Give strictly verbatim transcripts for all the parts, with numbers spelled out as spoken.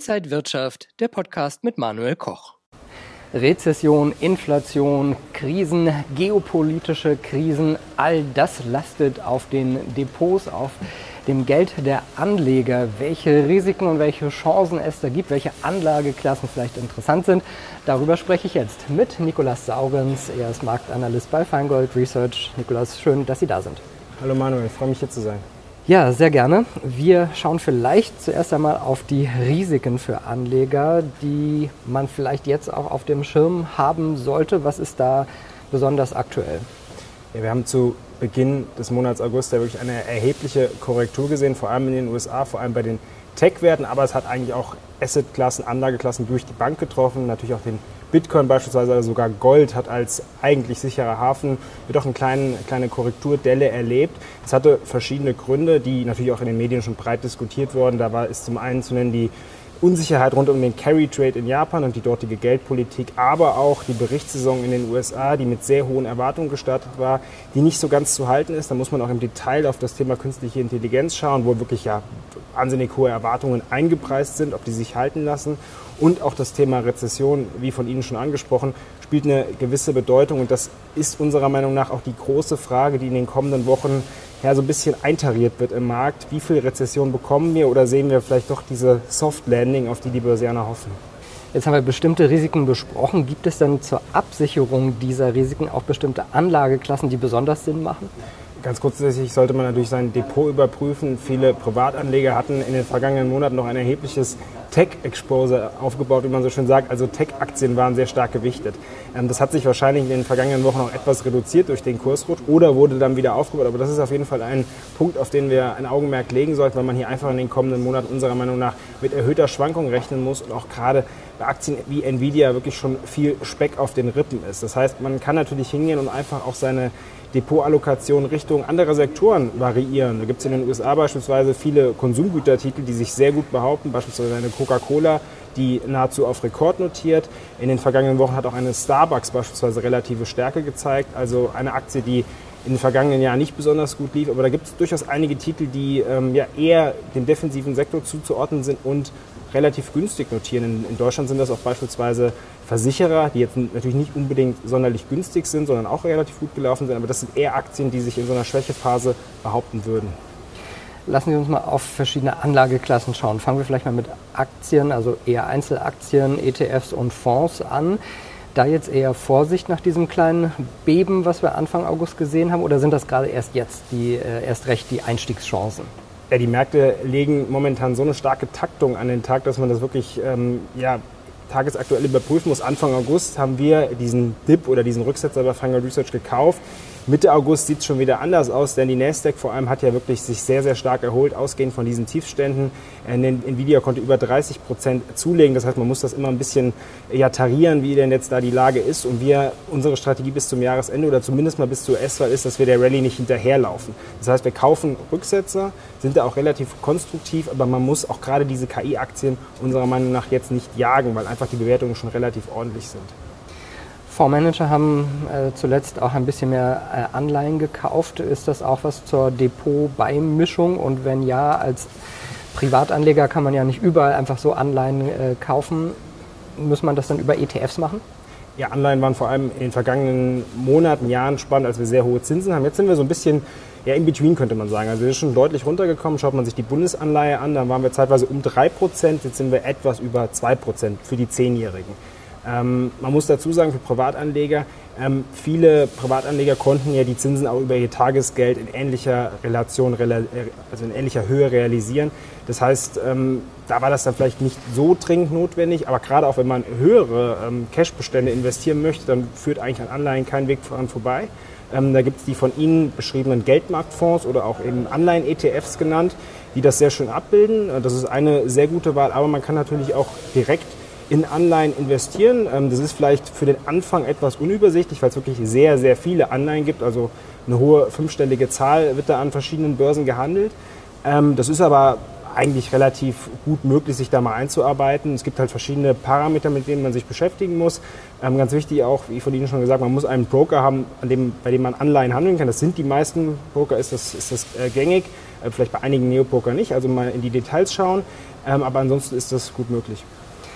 Inside Wirtschaft, der Podcast mit Manuel Koch. Rezession, Inflation, Krisen, geopolitische Krisen, all das lastet auf den Depots, auf dem Geld der Anleger. Welche Risiken und welche Chancen es da gibt, welche Anlageklassen vielleicht interessant sind, darüber spreche ich jetzt mit Nikolaus Saurens. Er ist Marktanalyst bei Feingold Research. Nikolaus, schön, dass Sie da sind. Hallo Manuel, ich freue mich hier zu sein. Ja, sehr gerne. Wir schauen vielleicht zuerst einmal auf die Risiken für Anleger, die man vielleicht jetzt auch auf dem Schirm haben sollte. Was ist da besonders aktuell? Ja, wir haben zu Beginn des Monats August ja wirklich eine erhebliche Korrektur gesehen, vor allem in den U S A, vor allem bei den Tech-Werten, aber es hat eigentlich auch Asset-Klassen, Anlageklassen durch die Bank getroffen, natürlich auch den Bitcoin beispielsweise, also sogar Gold hat als eigentlich sicherer Hafen doch eine kleine, kleine Korrekturdelle erlebt. Es hatte verschiedene Gründe, die natürlich auch in den Medien schon breit diskutiert wurden. Da war, ist zum einen zu nennen die Unsicherheit rund um den Carry-Trade in Japan und die dortige Geldpolitik, aber auch die Berichtssaison in den U S A, die mit sehr hohen Erwartungen gestartet war, die nicht so ganz zu halten ist. Da muss man auch im Detail auf das Thema künstliche Intelligenz schauen, wo wirklich ja wahnsinnig hohe Erwartungen eingepreist sind, ob die sich halten lassen. Und auch das Thema Rezession, wie von Ihnen schon angesprochen, spielt eine gewisse Bedeutung. Und das ist unserer Meinung nach auch die große Frage, die in den kommenden Wochen ja so ein bisschen eintariert wird im Markt. Wie viel Rezession bekommen wir oder sehen wir vielleicht doch diese Soft Landing, auf die die Börsianer hoffen? Jetzt haben wir bestimmte Risiken besprochen. Gibt es dann zur Absicherung dieser Risiken auch bestimmte Anlageklassen, die besonders Sinn machen? Ganz grundsätzlich sollte man natürlich sein Depot überprüfen. Viele Privatanleger hatten in den vergangenen Monaten noch ein erhebliches Tech-Exposure aufgebaut, wie man so schön sagt. Also Tech-Aktien waren sehr stark gewichtet. Das hat sich wahrscheinlich in den vergangenen Wochen auch etwas reduziert durch den Kursrutsch oder wurde dann wieder aufgebaut. Aber das ist auf jeden Fall ein Punkt, auf den wir ein Augenmerk legen sollten, weil man hier einfach in den kommenden Monaten unserer Meinung nach mit erhöhter Schwankung rechnen muss und auch gerade bei Aktien wie Nvidia wirklich schon viel Speck auf den Rippen ist. Das heißt, man kann natürlich hingehen und einfach auch seine Depotallokation Richtung anderer Sektoren variieren. Da gibt es in den U S A beispielsweise viele Konsumgütertitel, die sich sehr gut behaupten, beispielsweise eine Coca-Cola, die nahezu auf Rekord notiert. In den vergangenen Wochen hat auch eine Starbucks beispielsweise relative Stärke gezeigt, also eine Aktie, die in den vergangenen Jahren nicht besonders gut lief, aber da gibt es durchaus einige Titel, die ähm, ja eher dem defensiven Sektor zuzuordnen sind und relativ günstig notieren. In, in Deutschland sind das auch beispielsweise Versicherer, die jetzt natürlich nicht unbedingt sonderlich günstig sind, sondern auch relativ gut gelaufen sind, aber das sind eher Aktien, die sich in so einer Schwächephase behaupten würden. Lassen Sie uns mal auf verschiedene Anlageklassen schauen. Fangen wir vielleicht mal mit Aktien, also eher Einzelaktien, E T Fs und Fonds an. Da jetzt eher Vorsicht nach diesem kleinen Beben, was wir Anfang August gesehen haben, oder sind das gerade erst jetzt die, äh, erst recht die Einstiegschancen? Ja, die Märkte legen momentan so eine starke Taktung an den Tag, dass man das wirklich ähm, ja, tagesaktuell überprüfen muss. Anfang August haben wir diesen Dip oder diesen Rücksetzer bei Feingold Research gekauft. Mitte August sieht es schon wieder anders aus, denn die Nasdaq vor allem hat ja wirklich sich sehr, sehr stark erholt, ausgehend von diesen Tiefständen. Nvidia konnte über dreißig Prozent zulegen, das heißt, man muss das immer ein bisschen ja, tarieren, wie denn jetzt da die Lage ist. Und wir, unsere Strategie bis zum Jahresende oder zumindest mal bis zur U S-Wahl ist, dass wir der Rallye nicht hinterherlaufen. Das heißt, wir kaufen Rücksetzer, sind da auch relativ konstruktiv, aber man muss auch gerade diese K I-Aktien unserer Meinung nach jetzt nicht jagen, weil einfach die Bewertungen schon relativ ordentlich sind. Fondsmanager haben äh, zuletzt auch ein bisschen mehr äh, Anleihen gekauft. Ist das auch was zur Depotbeimischung? Und wenn ja, als Privatanleger kann man ja nicht überall einfach so Anleihen äh, kaufen. Muss man das dann über E T Fs machen? Ja, Anleihen waren vor allem in den vergangenen Monaten, Jahren spannend, als wir sehr hohe Zinsen haben. Jetzt sind wir so ein bisschen ja, in between, könnte man sagen. Also wir sind schon deutlich runtergekommen. Schaut man sich die Bundesanleihe an, dann waren wir zeitweise um drei Prozent. Jetzt sind wir etwas über zwei Prozent für die Zehnjährigen. Ähm, man muss dazu sagen, für Privatanleger, ähm, viele Privatanleger konnten ja die Zinsen auch über ihr Tagesgeld in ähnlicher Relation, also in ähnlicher Höhe realisieren. Das heißt, ähm, da war das dann vielleicht nicht so dringend notwendig, aber gerade auch wenn man höhere ähm, Cashbestände investieren möchte, dann führt eigentlich an Anleihen kein Weg daran vorbei. Ähm, da gibt es die von Ihnen beschriebenen Geldmarktfonds oder auch eben Anleihen-E T Fs genannt, die das sehr schön abbilden. Das ist eine sehr gute Wahl, aber man kann natürlich auch direkt in Anleihen investieren. Das ist vielleicht für den Anfang etwas unübersichtlich, weil es wirklich sehr, sehr viele Anleihen gibt. Also eine hohe fünfstellige Zahl wird da an verschiedenen Börsen gehandelt. Das ist aber eigentlich relativ gut möglich, sich da mal einzuarbeiten. Es gibt halt verschiedene Parameter, mit denen man sich beschäftigen muss. Ähm, ganz wichtig auch, wie von Ihnen schon gesagt, man muss einen Broker haben, an dem, bei dem man Anleihen handeln kann. Das sind die meisten Broker, ist das, ist das äh, gängig. Äh, vielleicht bei einigen Neopoker nicht. Also mal in die Details schauen. Ähm, aber ansonsten ist das gut möglich.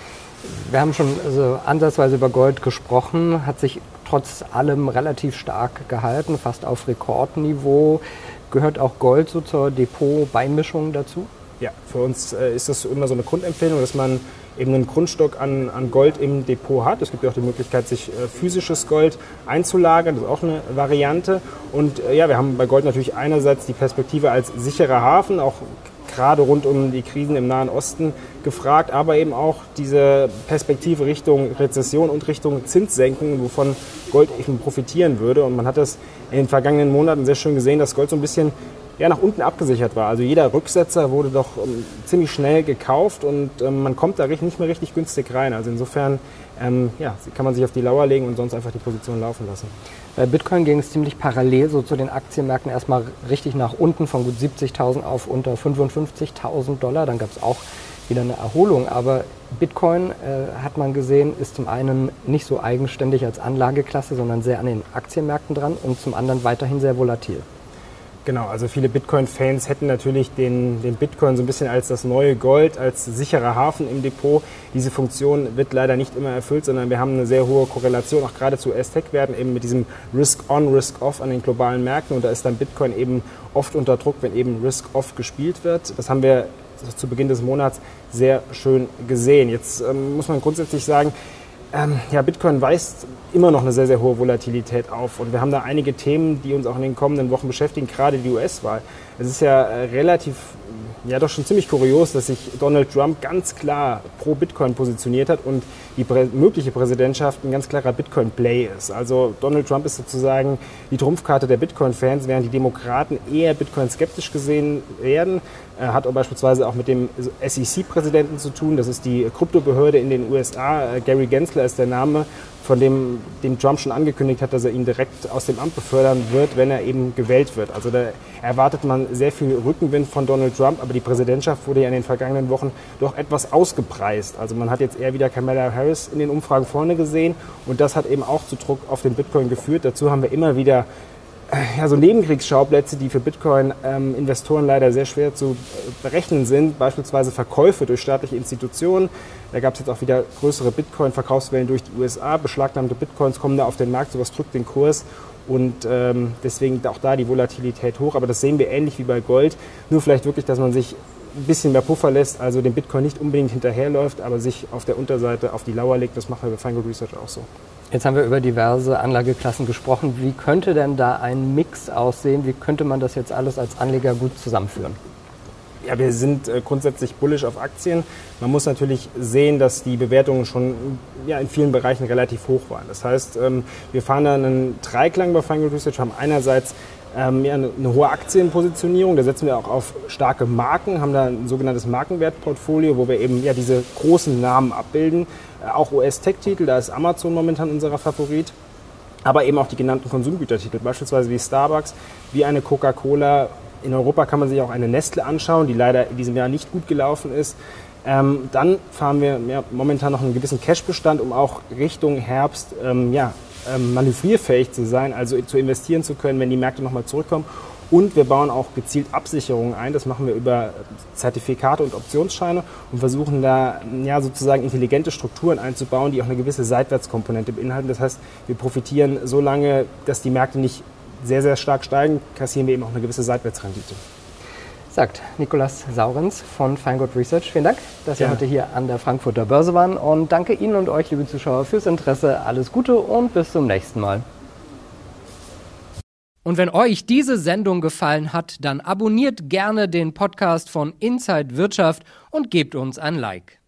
Wir haben schon also ansatzweise über Gold gesprochen, hat sich trotz allem relativ stark gehalten, fast auf Rekordniveau. Gehört auch Gold so zur Depot-Beimischung dazu? Ja, für uns äh, ist das immer so eine Grundempfehlung, dass man eben einen Grundstock an, an Gold im Depot hat. Es gibt ja auch die Möglichkeit, sich äh, physisches Gold einzulagern. Das ist auch eine Variante. Und äh, ja, wir haben bei Gold natürlich einerseits die Perspektive als sicherer Hafen, auch gerade rund um die Krisen im Nahen Osten gefragt, aber eben auch diese Perspektive Richtung Rezession und Richtung Zinssenkungen, wovon Gold eben profitieren würde. Und man hat das in den vergangenen Monaten sehr schön gesehen, dass Gold so ein bisschen ja, nach unten abgesichert war. Also jeder Rücksetzer wurde doch ähm, ziemlich schnell gekauft und ähm, man kommt da nicht mehr richtig günstig rein. Also insofern ähm, ja, kann man sich auf die Lauer legen und sonst einfach die Position laufen lassen. Bei Bitcoin ging es ziemlich parallel so zu den Aktienmärkten erstmal richtig nach unten von gut siebzigtausend auf unter fünfundfünfzigtausend Dollar. Dann gab es auch wieder eine Erholung. Aber Bitcoin, äh, hat man gesehen, ist zum einen nicht so eigenständig als Anlageklasse, sondern sehr an den Aktienmärkten dran und zum anderen weiterhin sehr volatil. Genau, also viele Bitcoin-Fans hätten natürlich den, den Bitcoin so ein bisschen als das neue Gold, als sicherer Hafen im Depot. Diese Funktion wird leider nicht immer erfüllt, sondern wir haben eine sehr hohe Korrelation, auch gerade zu U S-Tech-Werten, eben mit diesem Risk-on, Risk-off an den globalen Märkten. Und da ist dann Bitcoin eben oft unter Druck, wenn eben Risk-off gespielt wird. Das haben wir zu Beginn des Monats sehr schön gesehen. Jetzt ähm, muss man grundsätzlich sagen, Ähm, ja, Bitcoin weist immer noch eine sehr, sehr hohe Volatilität auf. Und wir haben da einige Themen, die uns auch in den kommenden Wochen beschäftigen, gerade die U S-Wahl. Es ist ja äh, relativ, ja doch schon ziemlich kurios, dass sich Donald Trump ganz klar pro Bitcoin positioniert hat und die prä- mögliche Präsidentschaft ein ganz klarer Bitcoin-Play ist. Also Donald Trump ist sozusagen die Trumpfkarte der Bitcoin-Fans, während die Demokraten eher Bitcoin-skeptisch gesehen werden. Er hat auch beispielsweise auch mit dem S E C-Präsidenten zu tun. Das ist die Kryptobehörde in den U S A. Gary Gensler ist der Name, von dem, dem Trump schon angekündigt hat, dass er ihn direkt aus dem Amt befördern wird, wenn er eben gewählt wird. Also da erwartet man sehr viel Rückenwind von Donald Trump, aber die Präsidentschaft wurde ja in den vergangenen Wochen doch etwas ausgepreist. Also man hat jetzt eher wieder Kamala Harris in den Umfragen vorne gesehen und das hat eben auch zu Druck auf den Bitcoin geführt. Dazu haben wir immer wieder ja, so Nebenkriegsschauplätze, die für Bitcoin-Investoren ähm, leider sehr schwer zu berechnen sind, beispielsweise Verkäufe durch staatliche Institutionen. Da gab es jetzt auch wieder größere Bitcoin-Verkaufswellen durch die U S A. Beschlagnahmte Bitcoins kommen da auf den Markt, sowas drückt den Kurs und ähm, deswegen auch da die Volatilität hoch. Aber das sehen wir ähnlich wie bei Gold, nur vielleicht wirklich, dass man sich ein bisschen mehr Puffer lässt, also dem Bitcoin nicht unbedingt hinterherläuft, aber sich auf der Unterseite auf die Lauer legt. Das machen wir bei Feingold Research auch so. Jetzt haben wir über diverse Anlageklassen gesprochen. Wie könnte denn da ein Mix aussehen? Wie könnte man das jetzt alles als Anleger gut zusammenführen? Ja, wir sind äh, grundsätzlich bullish auf Aktien. Man muss natürlich sehen, dass die Bewertungen schon ja, in vielen Bereichen relativ hoch waren. Das heißt, ähm, wir fahren da einen Dreiklang bei Feingold Research, haben einerseits ähm, ja, eine, eine hohe Aktienpositionierung, da setzen wir auch auf starke Marken, haben da ein sogenanntes Markenwertportfolio, wo wir eben ja, diese großen Namen abbilden. Äh, auch U S-Tech-Titel, da ist Amazon momentan unser Favorit. Aber eben auch die genannten Konsumgütertitel, beispielsweise wie Starbucks, wie eine Coca-Cola. In Europa kann man sich auch eine Nestle anschauen, die leider in diesem Jahr nicht gut gelaufen ist. Ähm, dann fahren wir ja, momentan noch einen gewissen Cashbestand, um auch Richtung Herbst ähm, ja, ähm, manövrierfähig zu sein, also zu investieren zu können, wenn die Märkte nochmal zurückkommen. Und wir bauen auch gezielt Absicherungen ein. Das machen wir über Zertifikate und Optionsscheine und versuchen da ja, sozusagen intelligente Strukturen einzubauen, die auch eine gewisse Seitwärtskomponente beinhalten. Das heißt, wir profitieren so lange, dass die Märkte nicht sehr, sehr stark steigen, kassieren wir eben auch eine gewisse Seitwärtsrendite. Sagt Nikolaus Saurens von Feingold Research. Vielen Dank, dass ja. Sie heute hier an der Frankfurter Börse waren und danke Ihnen und euch, liebe Zuschauer, fürs Interesse. Alles Gute und bis zum nächsten Mal. Und wenn euch diese Sendung gefallen hat, dann abonniert gerne den Podcast von Inside Wirtschaft und gebt uns ein Like.